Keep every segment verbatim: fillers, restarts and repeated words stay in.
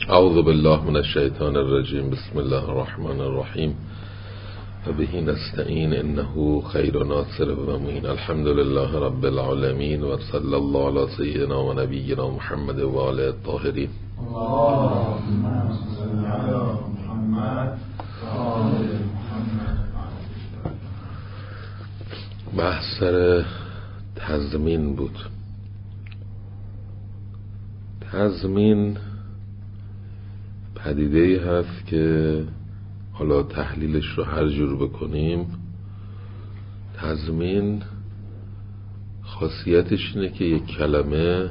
اعوذ بالله من الشیطان الرجیم. بسم الله الرحمن الرحیم و به نستعین انه خیر ناصر و معین. الحمد لله رب العالمین و صلی الله علی سیدنا و نبینا محمد و آله الطاهرین. اللهم صل علی محمد و آل محمد. بحث سر تضمین بود. تضمین پدیده‌ای هست که حالا تحلیلش رو هر جور بکنیم، تضمین خاصیتش اینه که یک کلمه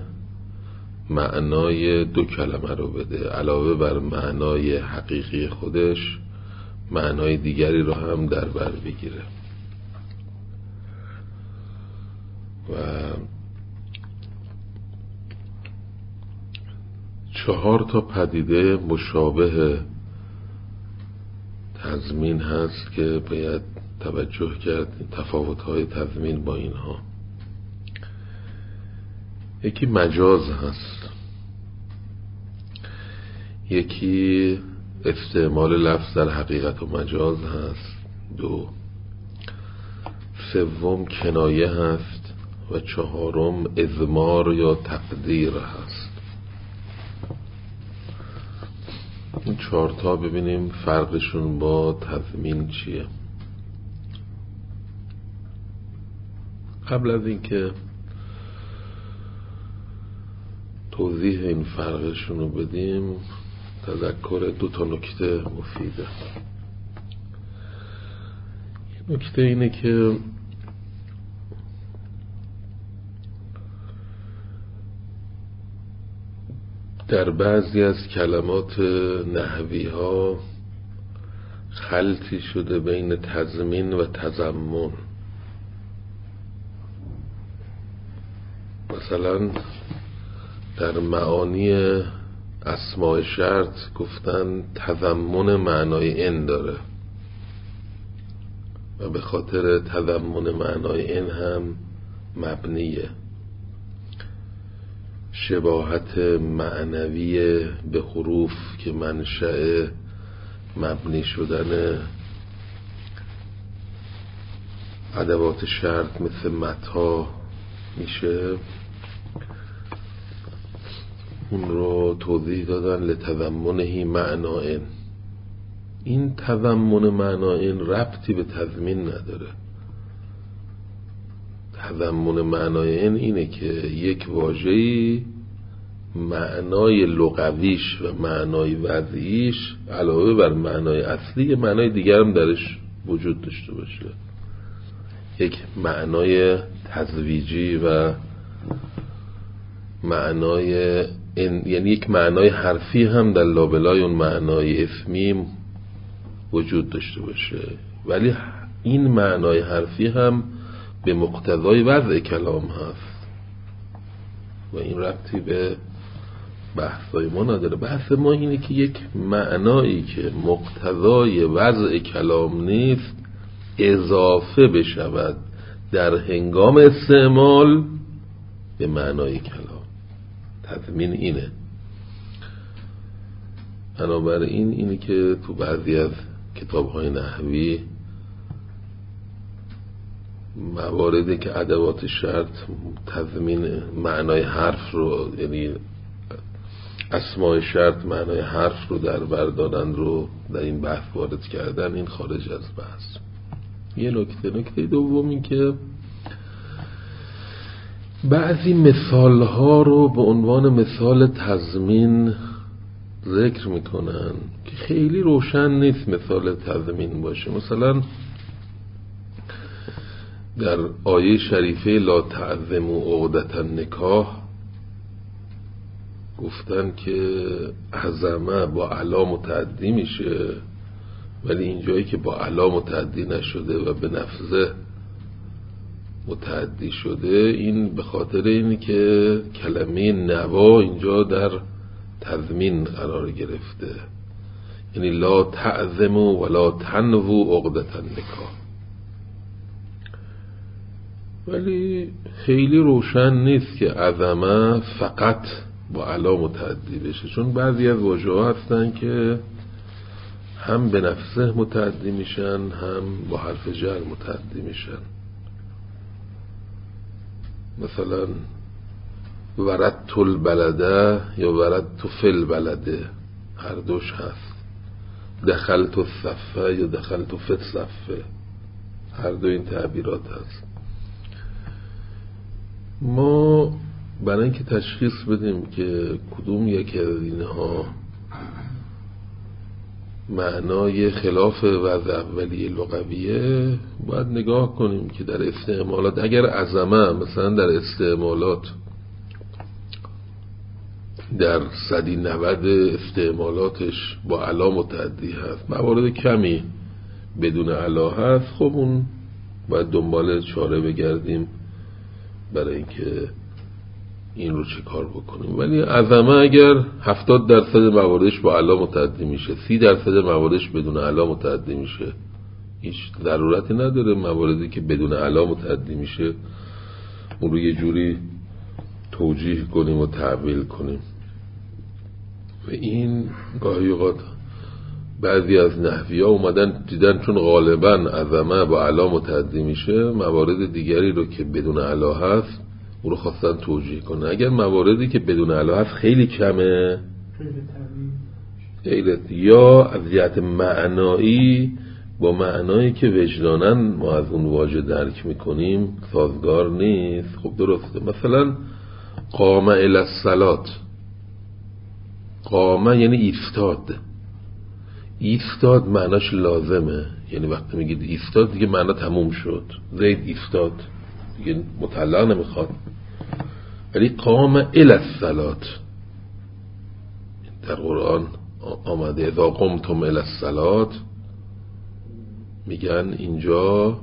معنای دو کلمه رو بده، علاوه بر معنای حقیقی خودش معنای دیگری رو هم در بر بگیره. و چهار تا پدیده مشابه تضمین هست که باید توجه کرد تفاوت‌های تضمین با اینها. یکی مجاز هست، یکی استعمال لفظ در حقیقت و مجاز هست، دو سوم کنایه هست و چهارم اضمار یا تقدیر هست. این چهارتا ببینیم فرقشون با تضمین چیه. قبل از اینکه توضیح این فرقشون رو بدیم تذکر دو تا نکته مفیده. نکته اینه که در بعضی از کلمات نحوی ها خلطی شده بین تضمین و تضمن. مثلا در معانی اسماء شرط گفتن تضمن معنای ان داره و به خاطر تضمن معنای ان هم مبنیه. شباهت معنوی به حروف که منشأ مبنی شدن ادوات شرط مثل متا میشه، اون رو توضیح دادن لتضمنه معنائن. این تضمن معنائن ربطی به تضمین نداره. تضمن معنائن اینه که یک واژه‌ای معنای لغویش و معنای وضعیش علاوه بر معنای اصلی معنای دیگر هم درش وجود داشته باشه. یک معنای تزویجی و معنای این، یعنی یک معنای حرفی هم در لابلای اون معنای اسمی وجود داشته باشه، ولی این معنای حرفی هم به مقتضای وضع کلام هست و این ربطی به بحثای ما نداره. بحث ما اینه که یک معنایی که مقتضای وضع کلام نیست اضافه بشود در هنگام استعمال به معنای کلام. تضمین اینه. بنابراین اینه که تو بعضی از کتاب‌های نحوی مواردی که ادوات شرط تضمین معنای حرف رو، یعنی اسماء شرط معنای حرف رو در بردارن رو در این بحث وارد کردن، این خارج از بحث. یه نکته نکته دوم این که بعضی مثال ها رو به عنوان مثال تضمین ذکر میکنن که خیلی روشن نیست مثال تضمین باشه. مثلا در آیه شریفه لا تعظموا عقدة النکاح گفتن که عظمه با علا متعدی میشه، ولی اینجایی که با علا متعدی نشده و به نفذه متعدی شده، این به خاطر اینه که کلمه نوا اینجا در تضمین قرار گرفته. یعنی لا تعظموا ولا تنووا عقدة النکاح. ولی خیلی روشن نیست که عظمه فقط با علا متعدی بشه، چون بعضی از واژه‌ها هستن که هم به نفسه متعدی میشن هم با حرف جر متعدی میشن. مثلا وردت البلده یا وردت فی البلده، هر دوش هست. دخلت الصفه یا دخلت فی الصفه، هر دو این تعبیرات هست. ما برای اینکه تشخیص بدیم که کدوم یکی از اینها معنای خلاف وضع اولیه لغویه، باید نگاه کنیم که در استعمالات اگر عظمه مثلا در استعمالات در صدی نود استعمالاتش با علا متعدی هست، موارد کمی بدون علا هست، خب اون باید دنبال چاره بگردیم برای اینکه این رو چه کار بکنیم. ولی عظمه اگر هفتاد درصد مواردش با علا متعدی میشه، سی درصد مواردش بدون علا متعدی میشه، هیچ ضرورتی نداره مواردی که بدون علا متعدی میشه اون رو یه جوری توجیه کنیم و تعبیل کنیم. و این گاهی اوقات بعضی از نحوی ها اومدن دیدن چون غالبا عظمه با علا متعدی میشه، موارد دیگری رو که بدون علا هست اون رو خواستن توجیه کنن. اگر مواردی که بدون علا هست خیلی کمه، خیلی یا از جهت معنایی با معنایی که وجداناً ما از اون واژه درک میکنیم سازگار نیست، خب درسته. مثلا قام الی الصلاة، قام یعنی ایستاد، ایستاد معناش لازمه، یعنی وقتی میگید ایستاد دیگه معنا تموم شد، زید ایستاد دیگه مطلع نمیخواد. ولی قام الی الصلاة در قرآن آمده اذا قمتم الی الصلاة، میگن اینجا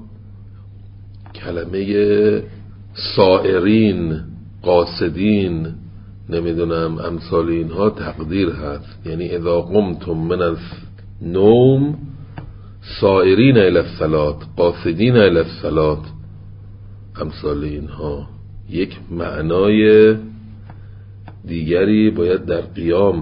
کلمه سائرین، قاصدین، نمیدونم امثال اینها تقدیر هست، یعنی اذا قمتم من النوم سائرین الی الصلاة قاصدین الی الصلاة، امثال اینها یک معنای دیگری باید در قیام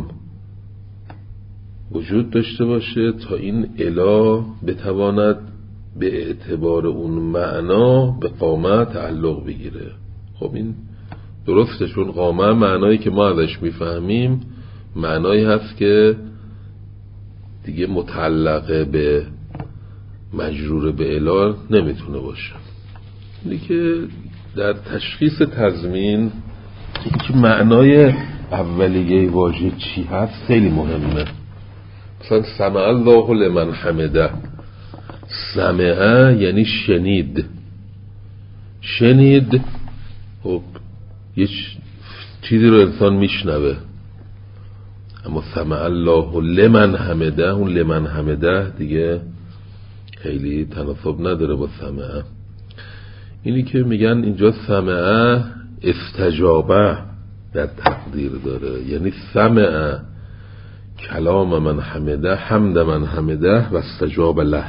وجود داشته باشه تا این الا بتواند به اعتبار اون معنا به قامه تعلق بگیره. خب این درسته، چون قامه معنایی که ما ازش میفهمیم معنایی هست که دیگه متعلقه به مجرور به الا نمیتونه باشه. اینی که در تشخیص تضمین که معنای اولیه واژه چی هست خیلی مهمه. مثلا سمع الله لمن حمده، سمعه یعنی شنید، شنید خب یه چیزی رو انسان میشنوه، اما سمع الله لمن حمده، اون لمن حمده دیگه خیلی تناسب نداره با سمعه. اینی که میگن اینجا سمعه استجابه در تقدیر داره، یعنی سمعه کلام من حمده، حمد من حمده و استجاب له،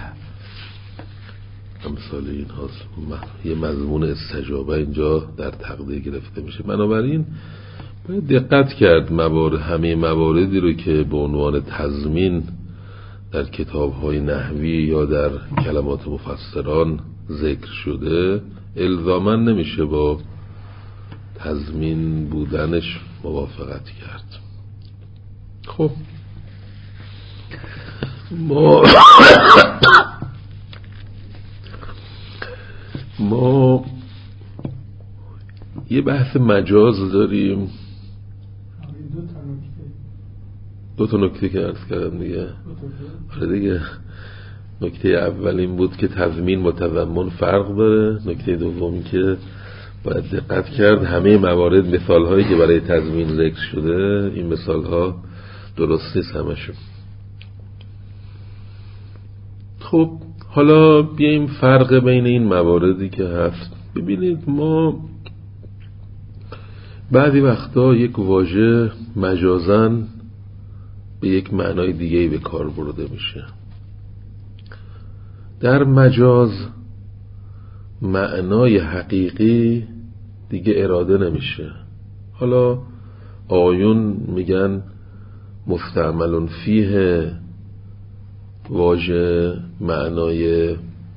امثال این هاست. یه مضمون استجابه اینجا در تقدیر گرفته میشه. بنابراین باید دقت کرد موارد، همه مواردی رو که به عنوان تضمین در کتاب‌های نحوی یا در کلمات مفسران ذکر شده الزاماً نمیشه با تضمین بودنش موافقت کرد. خب ما ما یه بحث مجاز داریم، دو تا نکته که عرض کردم دیگه. آره دیگه، نکته اول این بود که تضمین با تضمن فرق داره، نکته دومی که باید دقت کرد همه موارد مثال هایی که برای تضمین ذکر شده این مثال ها درست نیست همشون. خب حالا بیاییم فرق بین این مواردی که هست. ببینید ما بعضی وقتا یک واژه مجازاً به یک معنای دیگه‌ای به کار برده میشه. در مجاز معنای حقیقی دیگه اراده نمیشه. حالا آیون میگن مستعمل فیه واژه معنای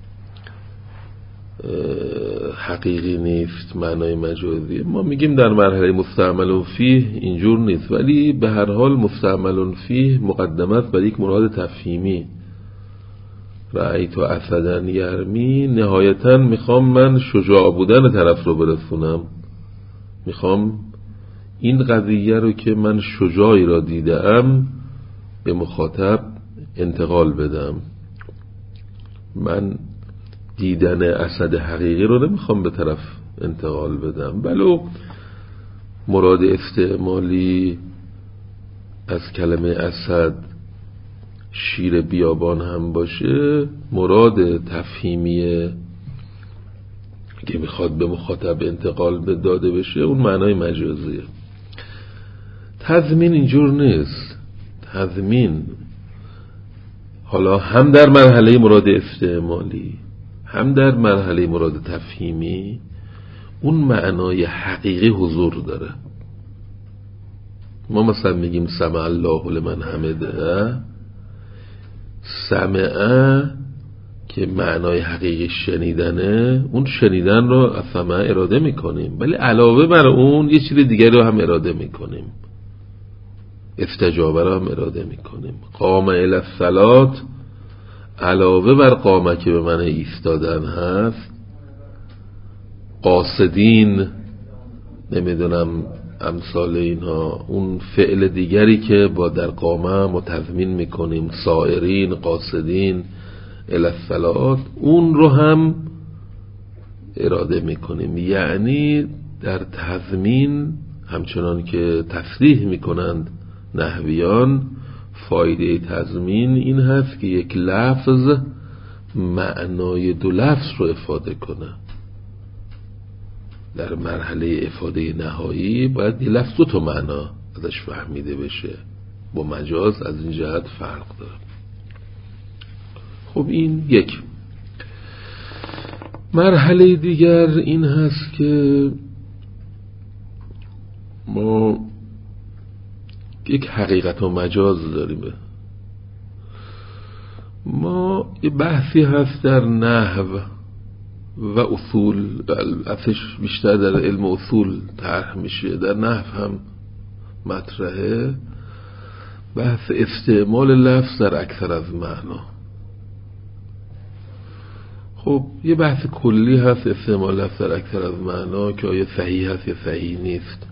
حقیقی نیست، معنای مجازی. ما میگیم در مرحله مستعمل فیه اینجور نیست، ولی به هر حال مستعمل فیه مقدمت بر یک مراد تفهیمی. رأیت و اسدن یرمی، نهایتا میخوام من شجاع بودن طرف رو برسونم، میخوام این قضیه رو که من شجاعی را دیدم به مخاطب انتقال بدم. من دیدن اسد حقیقی رو نمیخوام به طرف انتقال بدم، ولو مراد استعمالی از کلمه اسد شیر بیابان هم باشه، مراد تفهیمی که میخواد به مخاطب انتقال داده بشه اون معنای مجازیه. تضمین اینجور نیست. تضمین حالا هم در مرحله مراد استعمالی هم در مرحله مراد تفهیمی اون معنای حقیقی حضور داره. ما مثلا میگیم سمع الله لمن حمده، سمعه که معنای حقیقی شنیدنه، اون شنیدن رو از سمع اراده میکنیم، ولی علاوه بر اون یه چیز دیگری رو هم اراده میکنیم، استجابه رو هم اراده میکنیم. قام الی الصلاة، علاوه بر قامه که به معنی ایستادن هست، قاصدین، نمیدونم امثال اینها، اون فعل دیگری که با در قامه متضمین میکنیم، سائرین، قاصدین الی الصلاة، اون رو هم اراده میکنیم. یعنی در تضمین همچنان که تصریح میکنند نحویان، فایده تضمین این هست که یک لفظ معنای دو لفظ رو افاده کنه. در مرحله افاده نهایی باید یه لفظ دو تا معنا ازش فهمیده بشه، با مجاز از این جهت فرق داره. خب این یک. مرحله دیگر این هست که ما یک حقیقت و مجاز داریم. ما یه بحثی هست در نحو و اصول، البته بیشتر در علم اصول طرح میشه، در نحو هم مطرحه، بحث استعمال لفظ در اکثر از معنا. خب یه بحث کلی هست استعمال لفظ در اکثر از معنا که آیا صحیح هست یا صحیح نیست.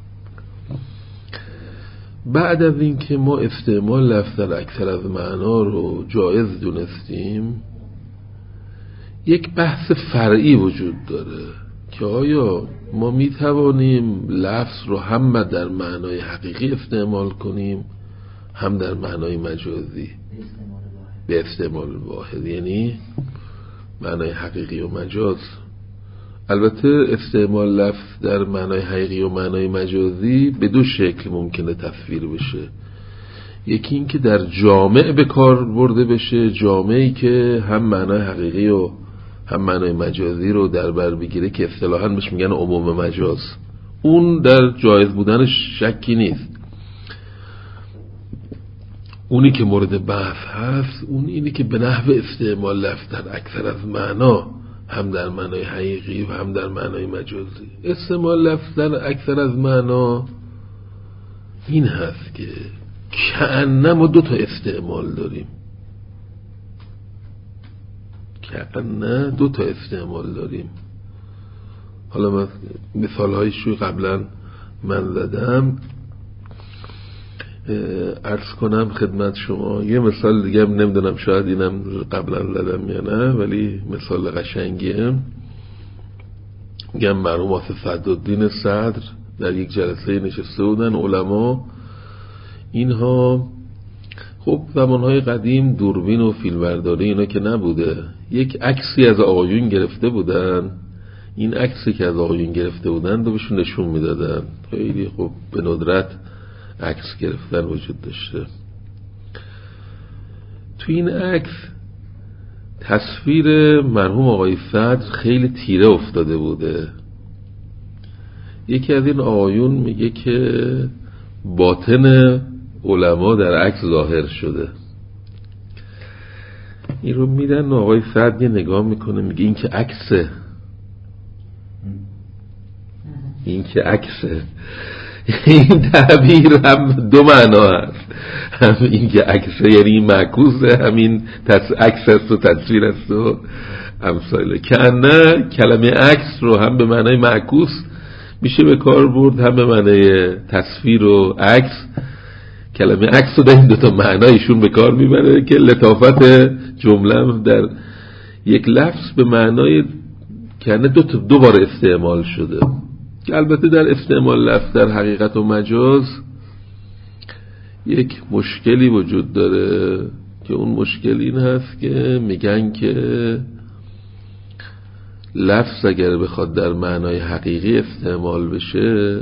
بعد از این که ما استعمال لفظ در اکثر از معنا رو جایز دونستیم، یک بحث فرعی وجود داره که آیا ما می توانیم لفظ رو هم در معنای حقیقی استعمال کنیم هم در معنای مجازی به استعمال واحد، یعنی معنای حقیقی و مجاز. البته استعمال لفظ در معنای حقیقی و معنای مجازی به دو شکل ممکنه تصویر بشه. یکی این که در جامع به کار برده بشه، جامعی که هم معنای حقیقی و هم معنای مجازی رو در بر بگیره، که اصطلاحاً بهش میگن عموم مجاز. اون در جایز بودنش شکی نیست. اونی که مورد بحث هست اون اینی که به نحو استعمال لفظ در اکثر از معنا، هم در معنای حقیقی و هم در معنای مجازی. استعمال لفظ در اکثر از معنا این هست که کأنه ما دو تا استعمال داریم، کأنه دو تا استعمال داریم. حالا من مثال هایشو قبلا من زدم، عرض کنم خدمت شما. یه مثال دیگه هم نمیدونم شاید اینم قبلا زدم یا نه، ولی مثال قشنگیه. میگم مرحوم آصف صدرالدین صدر در یک جلسه نشسته بودن علما. اینها خب زمانهای قدیم دوربین و فیلمبرداری اینا که نبوده، یک عکسی از آقایون گرفته بودن. این عکسی که از آقایون گرفته بودن رو بهشون نشون میدادن. خیلی خب به ندرت عکس گرفتن وجود داشته. تو این عکس تصویر مرحوم آقای صدر خیلی تیره افتاده بوده. یکی از این آقایون میگه که باطن علما در عکس ظاهر شده. این رو میدن آقای سعد یه نگاه میکنه میگه این که عکسه، این که عکسه. این تعبیر هم دو معنا هست، هم این که عکسه یعنی این معکوسه، همین عکس است و تصویر است و امثاله. که نه کلمه عکس رو هم به معنای معکوس میشه به کار برد، هم به معنای تصویر و عکس. کلمه عکس رو در این دوتا معنایشون به کار میبره که لطافت جمله در یک لفظ به معنای که نه دو, دو بار استعمال شده. که البته در استعمال لفظ در حقیقت و مجاز یک مشکلی وجود داره که اون مشکل این هست که میگن که لفظ اگر بخواد در معنای حقیقی استعمال بشه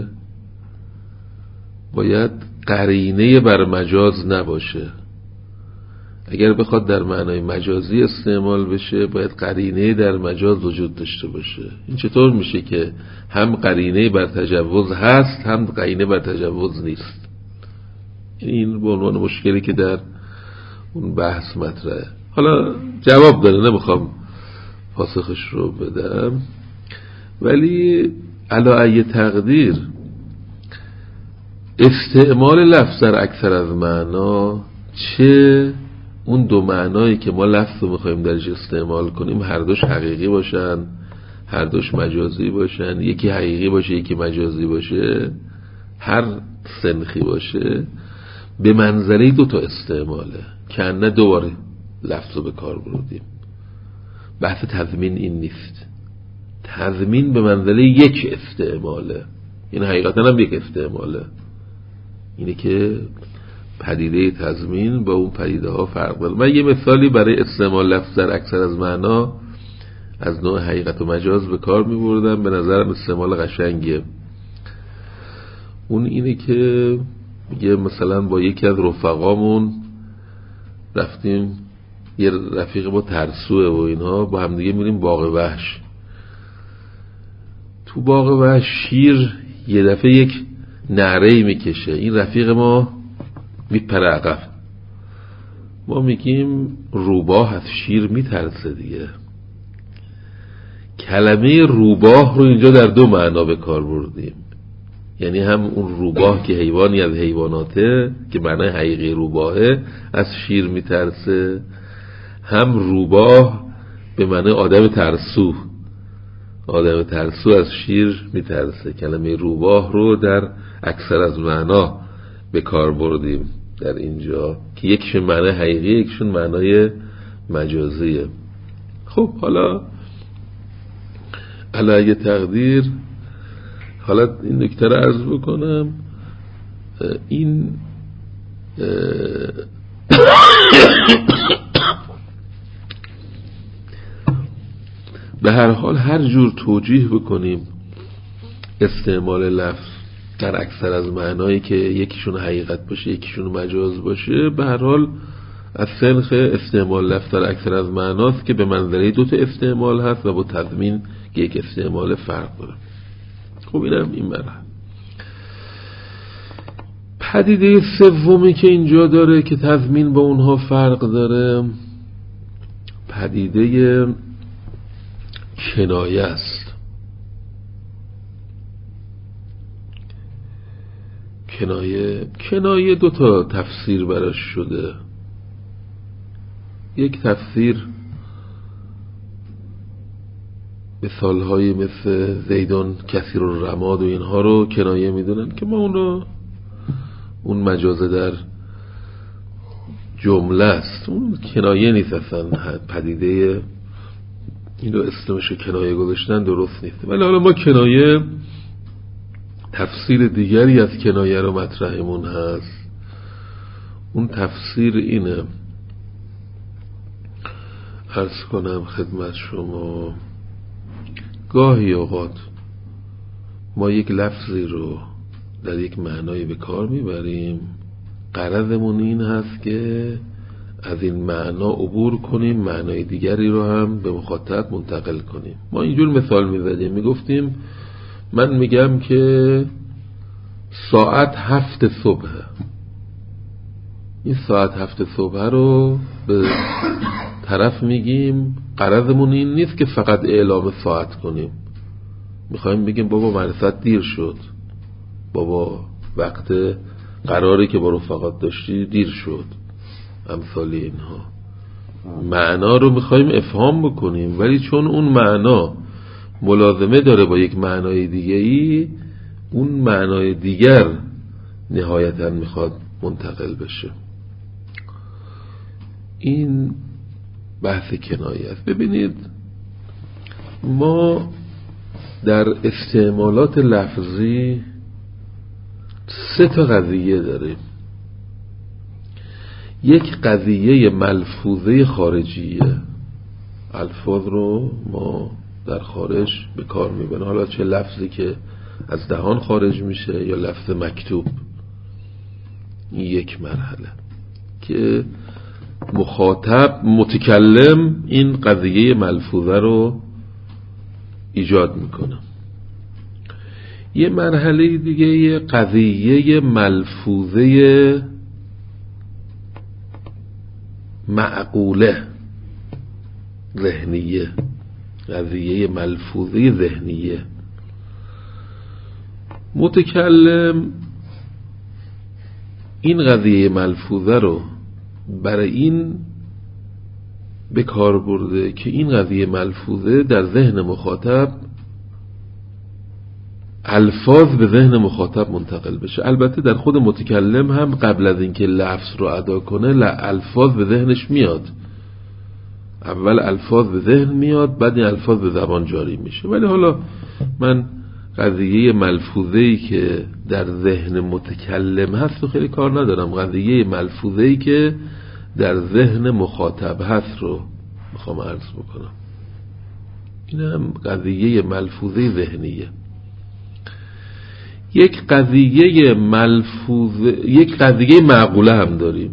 باید قرینه بر مجاز نباشه، اگر بخواد در معنای مجازی استعمال بشه باید قرینه در مجاز وجود داشته باشه. این چطور میشه که هم قرینه بر تجوز هست هم قرینه بر تجوز نیست؟ این به عنوان مشکلی که در اون بحث مطرحه. حالا جواب داره، نمیخوام پاسخش رو بدم، ولی علی ای تقدیر استعمال لفظ در اکثر از معنا، چه اون دو معنایی که ما لفظ رو میخواییم درش استعمال کنیم هر دوش حقیقی باشن هر دوش مجازی باشن، یکی حقیقی باشه یکی مجازی باشه، هر سنخی باشه، به منظره دو تا استعماله که نه دوباره لفظ رو به کار بردیم. بحث تضمین این نیست، تضمین به منظره یک استعماله، این حقیقتا هم یک استعماله. اینه که پدیده تضمین با اون پدیده ها فرق داره. من یه مثالی برای استعمال لفظ در اکثر از معنا از نوع حقیقت و مجاز به کار می بردم، به نظرم استعمال قشنگیه. اون اینه که یه مثلا با یکی از رفقامون رفتیم، یه رفیق با ترسوه و اینها، با هم دیگه میریم باغ وحش. تو باغ وحش شیر یه دفعه یک نعره‌ای میکشه، این رفیق ما میپره عقب. ما میگیم روباه از شیر میترسه دیگه. کلمه روباه رو اینجا در دو معنا به کار بردیم، یعنی هم اون روباه که حیوانی از حیواناته که معنای حقیقی روباهه از شیر میترسه، هم روباه به معنای آدم ترسو، آدم ترسو از شیر میترسه. کلمه روباه رو در اکثر از معنا به کار بردیم در اینجا که یکشون معنای حقیقی یکشون معنای مجازیه. خب حالا علی تقدیر حالا این نکته رو عرض بکنم، این به هر حال هر جور توجیه بکنیم استعمال لفظ در اکثر از معنایی که یکیشون حقیقت باشه یکیشون مجاز باشه، به هر حال از سنخ استعمال لفظ در اکثر از معناست که به منظره دوتا استعمال هست و با تضمین که یک استعمال فرق داره. خب اینم این مرحله. پدیده سومی که اینجا داره که تضمین با اونها فرق داره، پدیده کنایه است. کنایه کنایه دو تا تفسیر براش شده. یک تفسیر مثالهای مثل زیدان کثیر الرماد و اینها رو کنایه میدونن که ما اون رو اون مجازه در جمله است، اون کنایه نیست اصلا. پدیده این رو اسمش کنایه گذاشتن درست نیست. ولی حالا ما کنایه تفسیر دیگری از کنایه رو مطرحمون هست. اون تفسیر اینه، عرض کنم خدمت شما، گاهی اوقات ما یک لفظی رو در یک معنایی به کار میبریم، غرضمون این هست که از این معنا عبور کنیم، معنای دیگری رو هم به مخاطب منتقل کنیم. ما اینجور مثال میزدیم، میگفتیم من میگم که ساعت هفت صبح، این ساعت هفت صبح رو به طرف میگیم غرضمون این نیست که فقط اعلام ساعت کنیم، میخوایم بگیم بابا مدرسه دیر شد، بابا وقت قراری که با رفقات داشتی دیر شد، امثال اینها. معنا رو میخوایم افهام بکنیم، ولی چون اون معنا ملازمه داره با یک معنای دیگه‌ای، اون معنای دیگر نهایتاً میخواد منتقل بشه. این بحث کنایه است. ببینید ما در استعمالات لفظی سه تا قضیه داریم. یک قضیه ملفوظه خارجیه، الفاظ رو ما در خارج به کار میبریم، حالا چه لفظی که از دهان خارج میشه یا لفظ مکتوب. این یک مرحله که مخاطب متکلم این قضیه ملفوظه رو ایجاد میکنه. یه مرحله دیگه قضیه ملفوظه معقوله ذهنیه، قضیه ملفوظه ذهنیه. متکلم این قضیه ملفوظه رو برای این به کار برده که این قضیه ملفوظه در ذهن مخاطب الفاظ به ذهن مخاطب منتقل بشه. البته در خود متکلم هم قبل از اینکه لفظ رو ادا کنه الفاظ به ذهنش میاد، اول الفاظ به ذهن میاد، بعد این الفاظ به زبان جاری میشه. ولی حالا من قضیه ملفوظه‌ای که در ذهن متکلم هست رو خیلی کار ندارم، قضیه ملفوظه‌ای که در ذهن مخاطب هست رو میخوام عرض بکنم. این هم قضیه ملفوظه ذهنیه. یک قضیه ملفوظه، یک قضیه معقوله هم داریم.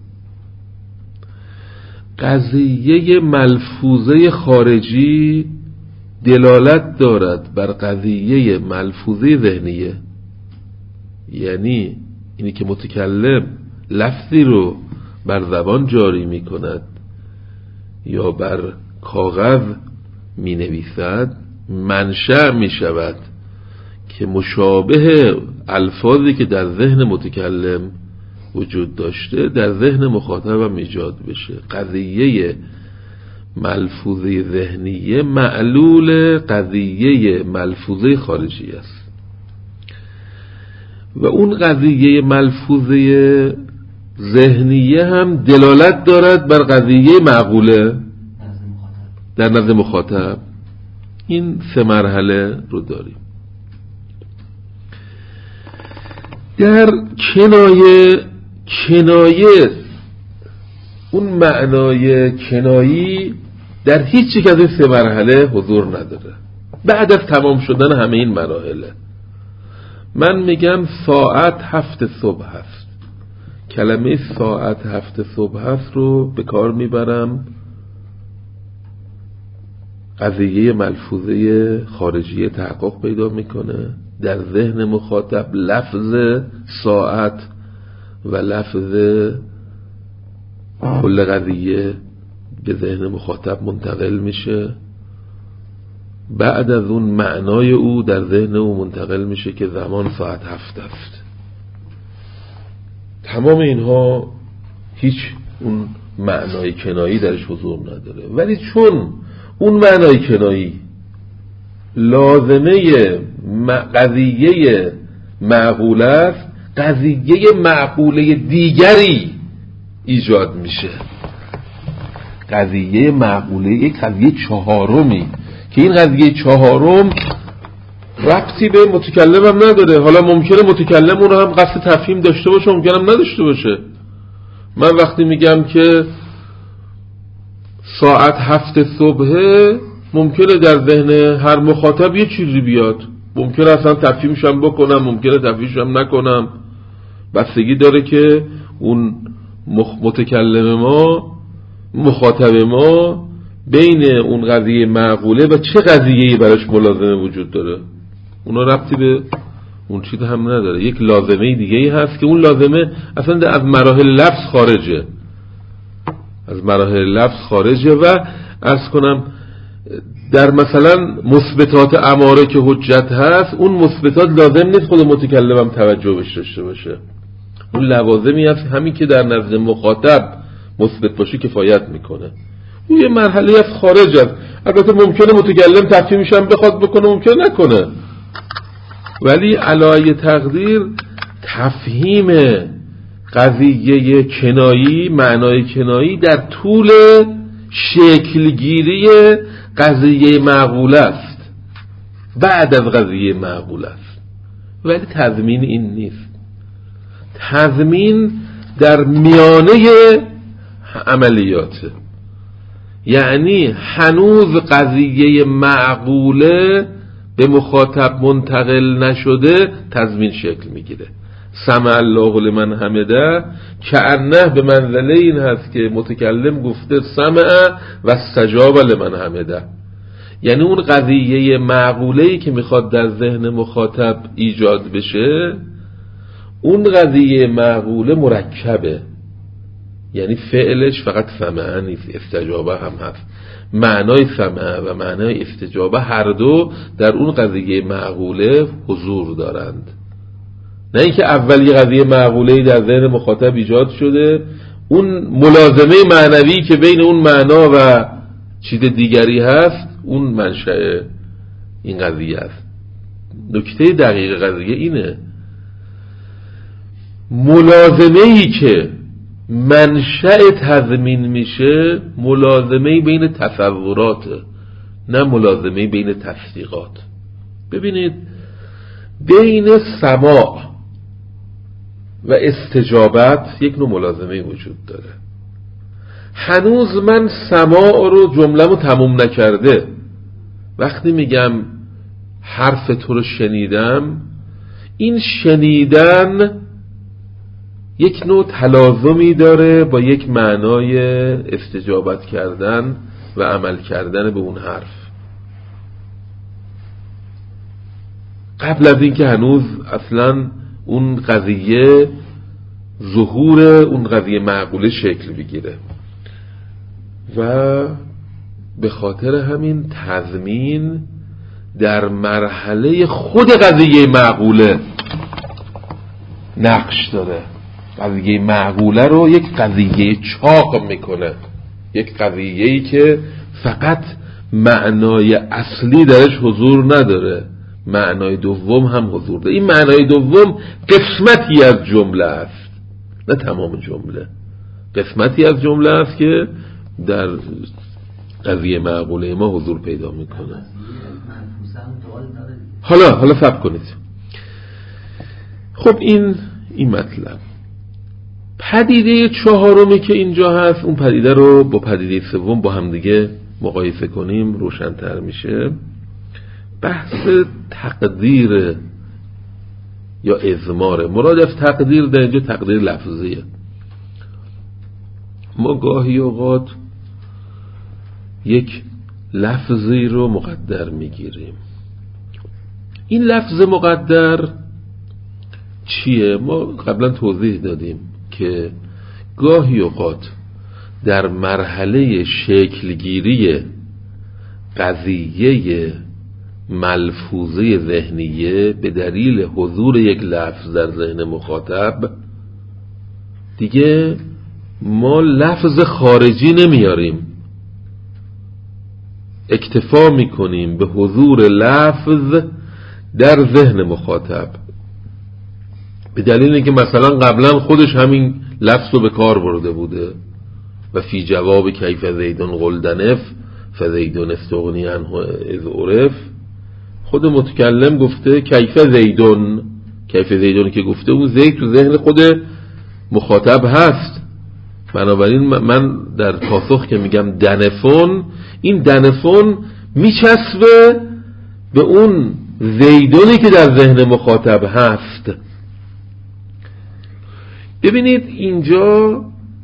قضیه ملفوظه خارجی دلالت دارد بر قضیه ملفوظه ذهنیه، یعنی اینی که متکلم لفظی رو بر زبان جاری می کند یا بر کاغذ می نویسد منشأ می شود که مشابه الفاظی که در ذهن متکلم وجود داشته در ذهن مخاطبم ایجاد بشه. قضیه ملفوظه ذهنیه معلول قضیه ملفوظه خارجی است و اون قضیه ملفوظه ذهنیه هم دلالت دارد بر قضیه معقوله در نزد مخاطب. این سه مرحله رو داریم. در کنایه کنایه اون معنای کنایی در هیچ یک از این سه مرحله حضور نداره. بعد از تمام شدن همه این مراحل من میگم ساعت هفت صبح هست، کلمه ساعت هفت صبح هست رو به کار میبرم قضیه ملفوظه خارجی تحقق پیدا میکنه در ذهن مخاطب. لفظ ساعت و لفظ کل قضیه به ذهن مخاطب منتقل میشه، بعد از اون معنای او در ذهن او منتقل میشه که زمان ساعت هفت است. تمام اینها هیچ اون معنای کنایی درش حضور نداره، ولی چون اون معنای کنایی لازمه قضیه معقوله است، قضیه معقوله دیگری ایجاد میشه. قضیه معقوله، یک قضیه چهارمی که این قضیه چهارم ربطی به متکلم هم نداره. حالا ممکنه متکلم اون هم قصد تفهیم داشته باشه، ممکنه هم نداشته باشه. من وقتی میگم که ساعت هفت صبحه ممکنه در ذهن هر مخاطب یه چیزی بیاد، ممکنه اصلا تفهیمش هم بکنم، ممکنه تفهیمش هم نکنم. بستگی داره که اون متکلم ما، مخاطب ما بین اون قضیه معقوله و چه قضیه‌ای براش ملازمه وجود داره. اونا ربطی به اون چیز هم نداره. یک لازمه دیگه ای هست که اون لازمه اصلا از مراحل لفظ خارجه، از مراحل لفظ خارجه. و عرض کنم در مثلا مثبتات اماره که حجت هست، اون مثبتات لازم نیست خود متکلمم توجه بهش داشته باشه، اون لوازمی هست همین که در نزد مخاطب مثبت باشه کفایت میکنه. اون یه مرحله از خارج است. البته ممکنه متکلم تفهیمش هم بخواد بکنه، ممکنه نکنه، ولی علای تقدیر تفهیم قضیه کنایی، معنای کنایی در طول شکلگیری قضیه معقوله است، بعد از قضیه معقوله است، ولی تضمین این نیست. تضمین در میانه عملیاته، یعنی هنوز قضیه معقوله به مخاطب منتقل نشده تضمین شکل میگیره. سمع الله لمن حمده کأنه به منزله این هست که متکلم گفته سمع و استجاب لمن حمده، یعنی اون قضیه معقوله‌ای که میخواد در ذهن مخاطب ایجاد بشه، اون قضیه معقوله مرکبه، یعنی فعلش فقط سمع نیست، استجابه هم هست. معنای سمع و معنای استجابه هر دو در اون قضیه معقوله حضور دارند. نه اینکه اول یه قضیه معقوله‌ای در ذهن مخاطب ایجاد شده، اون ملازمه معنوی که بین اون معنا و چیز دیگری هست اون منشأ این قضیه است. نکته دقیق قضیه اینه، ملازمه‌ای که منشأ تضمین میشه ملازمه‌ای بین تصوراته، نه ملازمه‌ای بین تصدیقات. ببینید بین سماع و استجابت یک نوع ملازمه‌ای وجود داره. هنوز من سماع رو جمله‌مو تموم نکرده، وقتی میگم حرف تو رو شنیدم، این شنیدن یک نوع تلازمی داره با یک معنای استجابت کردن و عمل کردن به اون حرف. قبل از این که هنوز اصلا اون قضیه ظهور اون قضیه معقوله شکل بگیره، و به خاطر همین تضمین در مرحله خود قضیه معقوله نقش داره. قضیه معقوله رو یک قضیه چاق میکنه، یک قضیه‌ای که فقط معنای اصلی درش حضور نداره، معنای دوم هم حضور داره. این معنای دوم قسمتی از جمله است، نه تمام جمله، قسمتی از جمله است که در قضیه معقوله ما حضور پیدا میکنه. حالا حالا صبر کنید. خب این این مطلب. پدیده چهارمی که اینجا هست، اون پدیده رو با پدیده سوم با هم دیگه مقایسه کنیم روشن‌تر میشه. بحث تقدیر یا اضماره. مراد از تقدیر در اینجا تقدیر لفظیه. ما گاهی اوقات یک لفظی رو مقدر میگیریم. این لفظ مقدر چیه؟ ما قبلا توضیح دادیم که گاهی اوقات در مرحله شکلگیری قضیه ملفوظه ذهنیه به دلیل حضور یک لفظ در ذهن مخاطب دیگه ما لفظ خارجی نمیاریم، اکتفا میکنیم به حضور لفظ در ذهن مخاطب، به دلیل اینکه مثلا قبلا خودش همین لفظ رو به کار برده بوده و فی جواب کیف زیدون قلدنف فزیدون استغنی عنه اذ عرف، خود متکلم گفته کیف زیدون، کیف زیدون که گفته اون زید تو ذهن خود مخاطب هست. بنابراین من در پاسخ که میگم دنفون، این دنفون میچسبه به اون زیدونی که در ذهن مخاطب هست. ببینید اینجا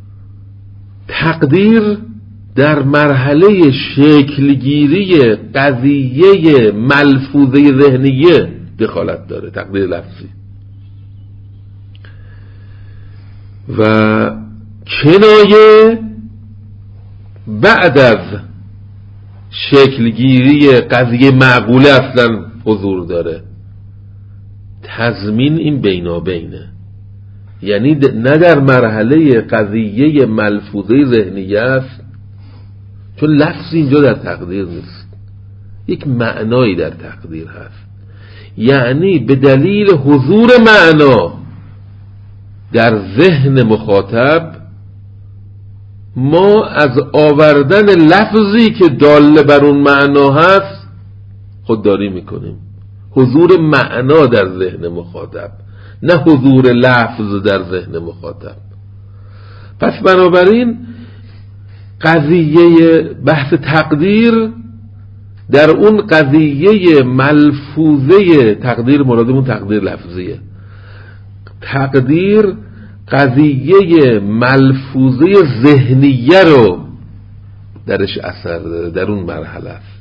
تقدیر در مرحله شکلگیری قضیه ملفوظه ذهنیه دخالت داره، تقدیر لفظی. و کنایه بعد از شکلگیری قضیه معقوله اصلا حضور داره. تضمین این بینابینه، یعنی نه در مرحله قضیه ملفوظه ذهنیه است، چون لفظ اینجا در تقدیر نیست، یک معنایی در تقدیر هست. یعنی به دلیل حضور معنا در ذهن مخاطب ما از آوردن لفظی که دال بر اون معنا هست خودداری میکنیم. حضور معنا در ذهن مخاطب، نه حضور لفظ در ذهن مخاطب. پس بنابراین قضیه بحث تقدیر در اون قضیه ملفوظه تقدیر، مرادمون تقدیر لفظیه، تقدیر قضیه ملفوظه ذهنیه رو درش اثر داره، در اون مرحله است.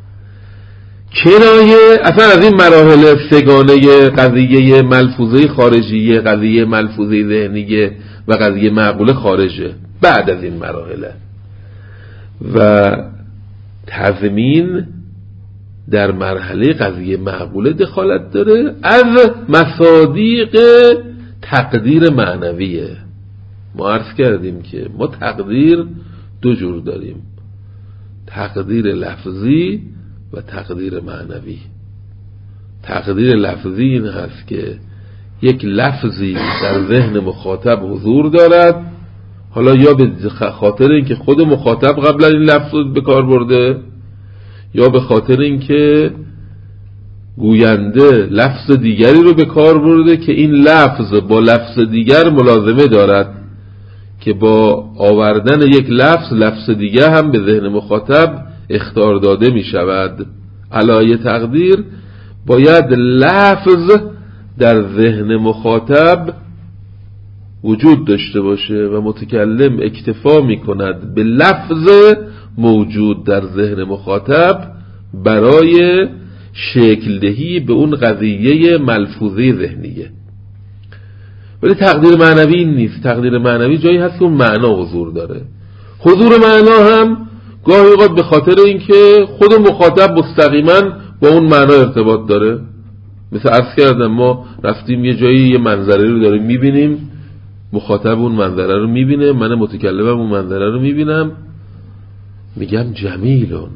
کنایه اصلا از این مراحل سگانه قضیه ملفوظه خارجیه، قضیه ملفوظه ذهنیه و قضیه معقوله خارجه، بعد از این مراحله. و تضمین در مرحله قضیه معقوله دخالت داره از مصادیق تقدیر معنویه. ما عرض کردیم که ما تقدیر دو جور داریم، تقدیر لفظی و تقدیر معنوی. تقدیر لفظی این هست که یک لفظی در ذهن مخاطب حضور دارد، حالا یا به خاطر اینکه خود مخاطب قبلا این لفظ رو به کار برده، یا به خاطر اینکه گوینده لفظ دیگری رو به کار برده که این لفظ با لفظ دیگر ملازمه دارد، که با آوردن یک لفظ لفظ دیگر هم به ذهن مخاطب اخطار داده می شود. علایه تقدیر باید لفظ در ذهن مخاطب وجود داشته باشه و متکلم اکتفا می کند به لفظ موجود در ذهن مخاطب برای شکل دهی به اون قضیه ملفوظه ذهنیه. ولی تقدیر معنوی نیست. تقدیر معنوی جایی هست که اون معنا حضور داره. حضور معنا هم گاهی اوقات به خاطر اینکه خود مخاطب مستقیما با اون معنا ارتباط داره. مثل عرض کردم ما رفتیم یه جایی یه منظره رو داریم میبینیم، مخاطب اون منظره رو میبینه، من متکلمم اون منظره رو میبینم، میگم جمیلون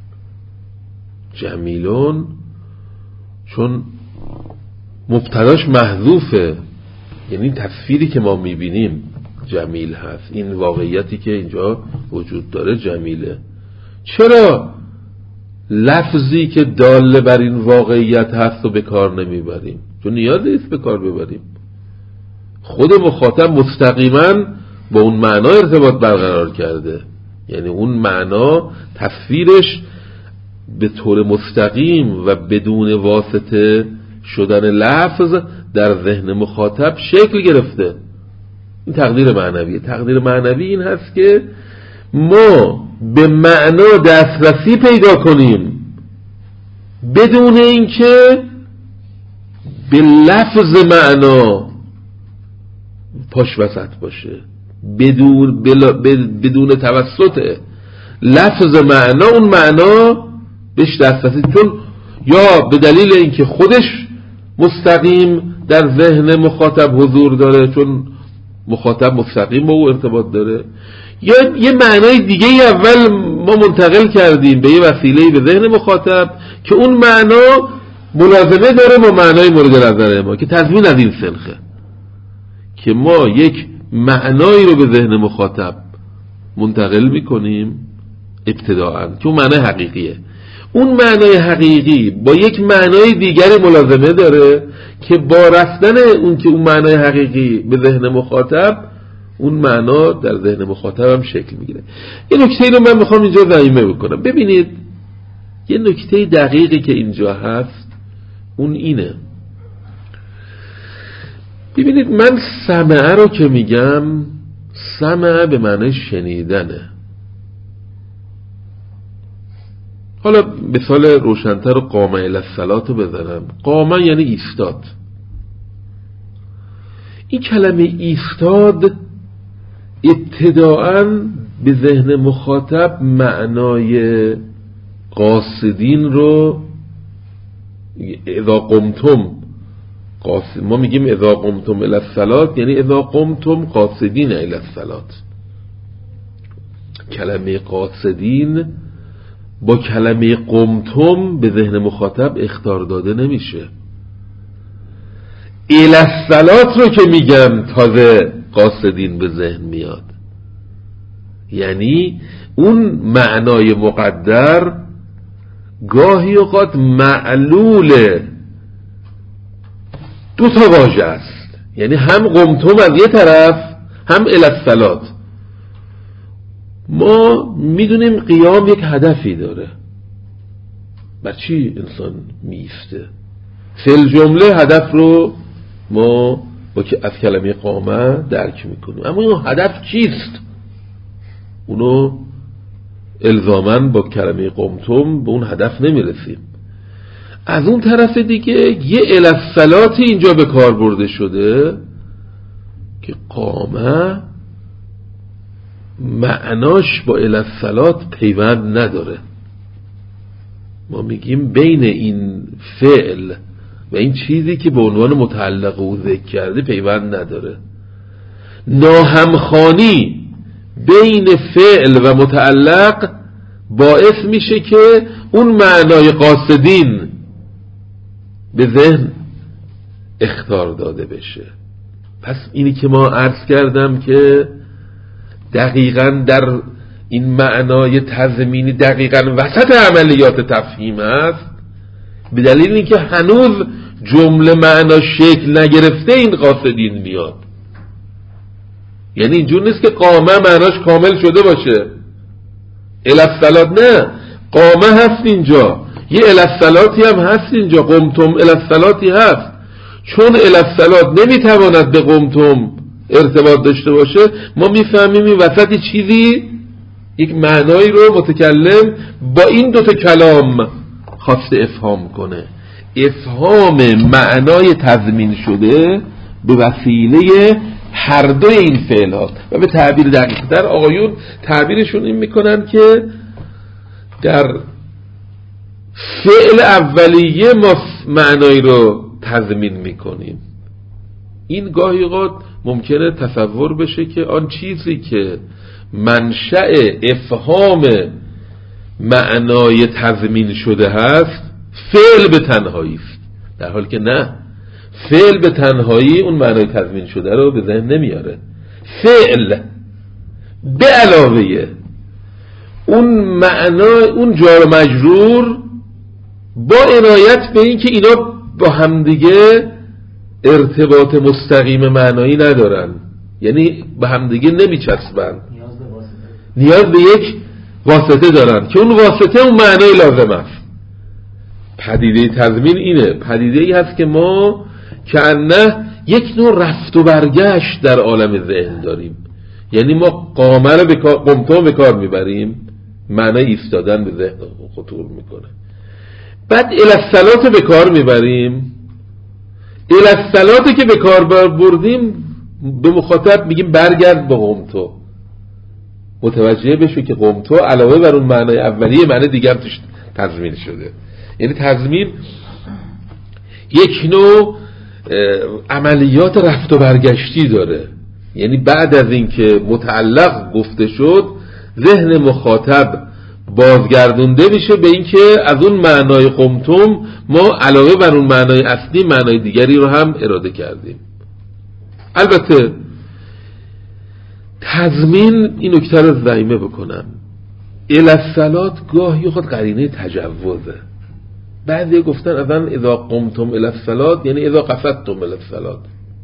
جمیلون، چون مبتداش محذوفه، یعنی این تصویری که ما میبینیم جمیل هست، این واقعیتی که اینجا وجود داره جمیله. چرا لفظی که دال بر این واقعیت هست رو به کار نمیبریم؟ چون نیازی نیست به کار ببریم. خود مخاطب مستقیما با اون معنا ارتباط برقرار کرده، یعنی اون معنا تصویرش به طور مستقیم و بدون واسطه شدن لفظ در ذهن مخاطب شکل گرفته. این تقدیر معنویه. تقدیر معنوی این هست که ما به معنا دسترسی پیدا کنیم بدون اینکه به لفظ معنا پاش وسط باشه، بدون بدون توسط لفظ معنا اون معنا بهش دسترسی، چون یا به دلیل اینکه خودش مستقیم در ذهن مخاطب حضور داره، چون مخاطب مستقیم با او ارتباط داره، یا یه معنای دیگه ای اول ما منتقل کردیم به یه وسیله به ذهن مخاطب که اون معنا ملازمه داره با معنای مورد نظر ما، که تضمین از این سنخه که ما یک معنایی رو به ذهن مخاطب منتقل میکنیم ابتداعا که اون معنای حقیقیه. اون معنای حقیقی با یک معنای دیگری ملازمه داره که با رفتن اون که اون معنای حقیقی به ذهن مخاطب، اون معنا در ذهن مخاطب هم شکل میگیره. یه نکته رو من میخوام اینجا ضمیمه بکنم. ببینید یه نکته دقیقی که اینجا هست اون اینه. ببینید من سمعه رو که میگم، سمعه به معنای شنیدنه. حالا مثال روشن‌تر و قام الی الصلاة رو بزنم. قام یعنی ایستاد. این کلمه ایستاد ابتداءً به ذهن مخاطب معنای قاصدین رو اذا قمتم قاصد، ما میگیم اذا قمتم الی الصلاة یعنی اذا قمتم قاصدین الی الصلاة. کلمه قاصدین با کلمه قمتم به ذهن مخاطب اخطار داده نمیشه. الی الصلاة رو که میگم تازه قاصدین به ذهن میاد. یعنی اون معنای مقدر گاهی اوقات معلول دو تا واژه است، یعنی هم قمتم از یه طرف هم الی الصلاة. ما میدونیم قیام یک هدفی داره. بر چی انسان میسته؟ فل جمله هدف رو ما با که از کلمه قامه درک میکنیم، اما این هدف چیست؟ اونو الزاماً با کلمه قمتم به اون هدف نمیرسیم. از اون طرف دیگه یه الی الصلاة اینجا به کار برده شده که قامه معناش با الی الصلاة پیوند نداره. ما میگیم بین این فعل و این چیزی که به عنوان متعلق او ذکر کرده پیوند نداره. ناهمخوانی بین فعل و متعلق باعث میشه که اون معنای قاصدین به ذهن اخطار داده بشه. پس اینی که ما عرض کردم که دقیقاً در این معنای تضمینی دقیقاً وسط عملیات تفهیم است، به دلیل اینکه هنوز جمله معنا شکل نگرفته این قاصدین میاد. یعنی اینجور نیست که قامه معناش کامل شده باشه، الی الصلاة نه، قامه هست اینجا، یه الی الصلاة هم هست اینجا، قمتم الی الصلاة هست. چون الی الصلاة نمیتواند به قمتم ارتباط داشته باشه، ما میفهمیم این وسط چیزی یک معنایی رو متکلم با این دوتا کلام خواسته افهام کنه. افهام معنای تضمین شده به وسیله هر دو این فعلات. و به تعبیر دقیق در آقایون تعبیرشون این میکنن که در فعل اولیه ما معنایی رو تضمین میکنیم. این گاهی اوقات ممکنه تصور بشه که آن چیزی که منشأ افهام معنای تضمین شده هست فعل به تنهایی است، در حالی که نه، فعل به تنهایی اون معنای تضمین شده رو به ذهن نمیاره. فعل به علاوه اون معنای اون جار مجرور با عنایت به این که اینا با همدیگه ارتباط مستقیم معنایی ندارن، یعنی به همدیگه نمیچسبن، نیاز به یک واسطه دارن که اون واسطه اون معنای لازم است. پدیده تضمین اینه، پدیده ای هست که ما کأنه یک نوع رفت و برگشت در عالم ذهن داریم. یعنی ما قامه رو به کار، قمتم به کار میبریم، معنای ایستادن به ذهن خطور میکنه. بعد الی الصلاة به کار میبریم، الی الصلاة که به کار بردیم به مخاطب میگیم برگرد به قمتو، متوجه بشو که قمتو علاوه بر اون معنای اولیه معنی دیگه هم توش تضمین شده. یعنی تضمین یک نوع عملیات رفت و برگشتی داره. یعنی بعد از اینکه متعلق گفته شد ذهن مخاطب بازگردونده میشه به اینکه از اون معنای قمتم ما علاوه بر اون معنای اصلی معنای دیگری رو هم اراده کردیم. البته تضمین این نکته رو ضمیمه بکنم، الی الصلاة گاهی خود قرینه تجوزه. بعضی گفتن اذن اذا قمتم الی الصلاة یعنی اذا قصدتم الی الصلاة،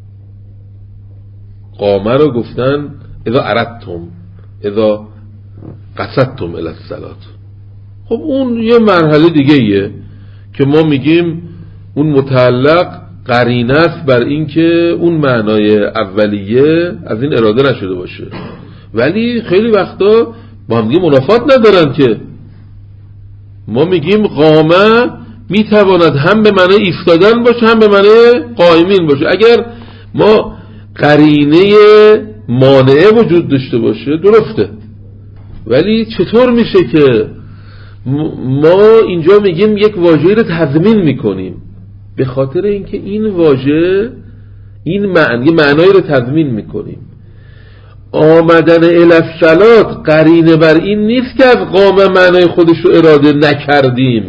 قامه رو گفتن اذا اردتم اذا قصدتم الی الصلاة. خب اون یه مرحله دیگه ایه که ما میگیم اون متعلق قرینه است بر این که اون معنای اولیه از این اراده نشده باشه، ولی خیلی وقتا با هم دیگه منافات ندارن که ما میگیم قامه میتواند هم به معنی ایستادن باشه هم به معنی قائمین باشه. اگر ما قرینه مانعه وجود داشته باشه درسته، ولی چطور میشه که ما اینجا میگیم یک واژه رو تضمین میکنیم؟ به خاطر اینکه این واژه این معنی معنایی رو تضمین میکنیم. آمدن الی الصلات قرینه بر این نیست که از قامه معنای خودش رو اراده نکردیم.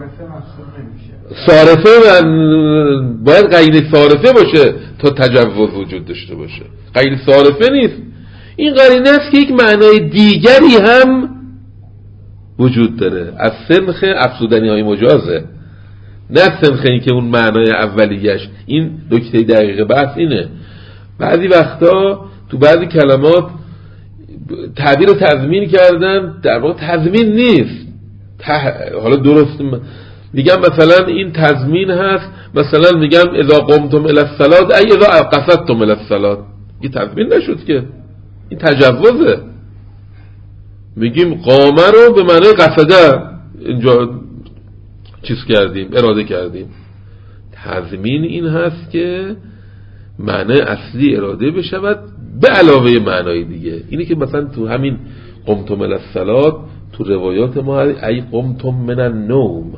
صارفه من باید قرینه صارفه باشه تا تجوز وجود داشته باشه، قرینه صارفه نیست. این قرینه است که یک معنای دیگری هم وجود داره، از سنخ افزودنی های مجازه، نه سنخ این که اون معنای اولیش. این نکته دقیقه بحث اینه. بعضی وقتا تو بعضی کلمات تعبیر تضمین کردن، در واقع تضمین نیست. ته... حالا درست میگم مثلا این تضمین هست، مثلا میگم اذا قمتم الی الصلاه ای اذا قصدتم الی الصلاه، این تضمین نشد که، این تجوزه. میگیم قامه رو به معنی قصده اینجا چیز کردیم، اراده کردیم. تضمین این هست که معنی اصلی اراده بشود به علاوه معنای دیگه. اینی که مثلا تو همین قمتم الی الصلاه تو روایات ما ای قمتم من النوم،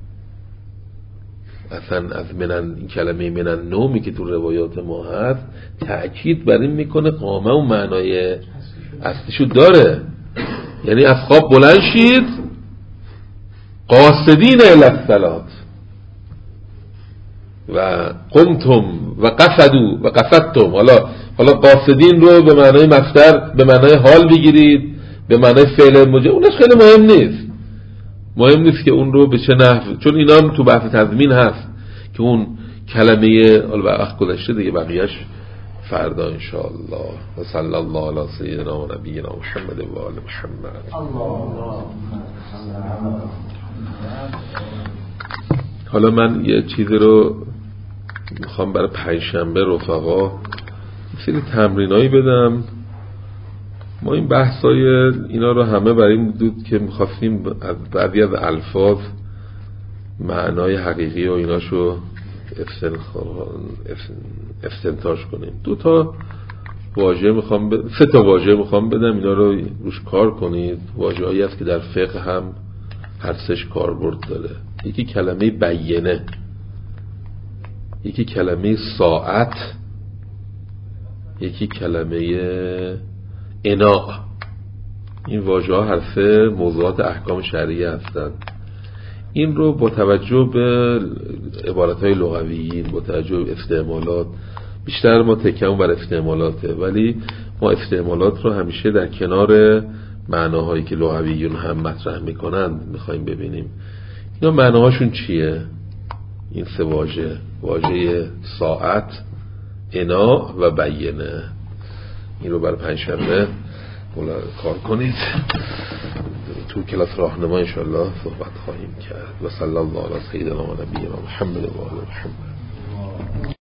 اصلا از منن این کلمه من النومی که تو روایات ما هست تأکید بر این میکنه قامه و معنای اصلیشو داره. یعنی از خواب بلند شید قاصدین الی الصلاه و قمتم و قصدوا و قصدتم. حالا حالا قاصدین رو به معنای مصدر به معنای حال بگیرید، به معنای فعل مجرد، اونش خیلی مهم نیست. مهم نیست که اون رو به چه نحو، چون اینا هم تو بحث تضمین هست که اون کلمه حالا وقت گذشته دیگه، بقیه‌اش فردا ان شاء الله. و صلی الله علی سیدنا و نبینا محمد و آل محمد. حالا من یه چیزی رو میخوام برای پنجشنبه رفقا سری تمرینایی بدم. ما این بحثای اینا رو همه برای این بود که میخواستیم از بعضی از الفاظ معنای حقیقی و ایناشو استنتاج کنیم. دو تا واژه میخوام ب... سه تا واژه میخوام بدم، اینا رو روش کار کنید. واژه‌ای هست که در فقه هم هر سه‌اش کاربرد داره. یکی کلمه بینه، یکی کلمه ساعت، یکی کلمه اناء. این واژه‌ها هر سه موضوعات احکام شرعی هستند. این رو با توجه به عبارت‌های لغویین، با توجه به استعمالات، بیشتر ما تکیه‌مون بر استعمالاته، ولی ما استعمالات رو همیشه در کنار معناهایی که لغویون هم مطرح میکنن میخوایم ببینیم اینا معناهاشون چیه. این سه واژه، واژه ساعت، انا و بینه، این رو برای پنجشنبه کار کنید. تو کلاس راهنما انشاءالله صحبت خواهیم کرد. و صلی الله علی سیدنا و نبینا محمد و آل محمد.